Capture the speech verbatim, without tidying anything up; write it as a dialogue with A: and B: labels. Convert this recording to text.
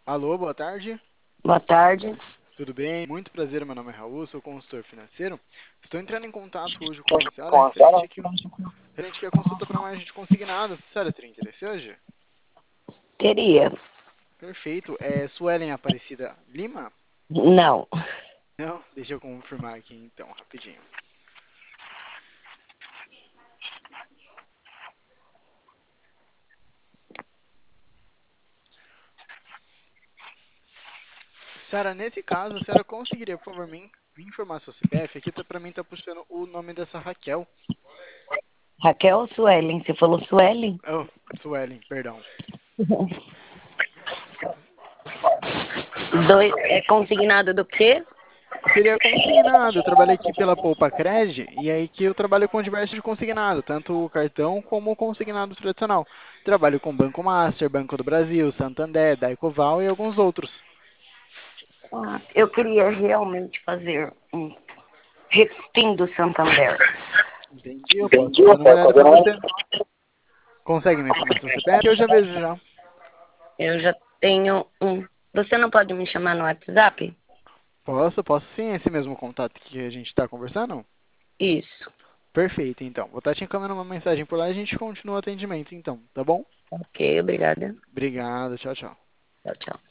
A: Alô, boa tarde.
B: Boa tarde.
A: Tudo bem? Muito prazer, meu nome é Raul, sou consultor financeiro. Estou entrando em contato hoje com a senhora referente aqui, referente aqui à consulta para mais de consignado. A senhora teria interesse hoje?
B: Teria.
A: Perfeito. É Suelen Aparecida Lima?
B: Não.
A: Não? Deixa eu confirmar aqui então, rapidinho. Senhora, nesse caso, a senhora conseguiria, por favor, me me informar seu C P F? Aqui tá, para mim está puxando o nome dessa Raquel.
B: Raquel ou Suelen? Você falou Suelen?
A: Oh, Suelen, perdão.
B: Dois, é consignado do quê?
A: Seria consignado. Eu trabalho aqui pela Poupa Cred e aí que eu trabalho com diversos de consignado, tanto o cartão como o consignado tradicional. Trabalho com Banco Master, Banco do Brasil, Santander, Daicoval e alguns outros.
B: Ah, eu queria realmente fazer um refim do Santander.
A: Entendi, eu posso fazer uma olhada para você. Consegue me informar seu C P F? Eu já vejo já.
B: Eu já tenho um. Você não pode me chamar no WhatsApp?
A: Posso, posso sim, esse mesmo contato que a gente está conversando?
B: Isso.
A: Perfeito, então. Vou estar te encaminhando uma mensagem por lá e a gente continua o atendimento, então, tá bom?
B: Ok, obrigada.
A: Obrigado, tchau, tchau.
B: Tchau, tchau.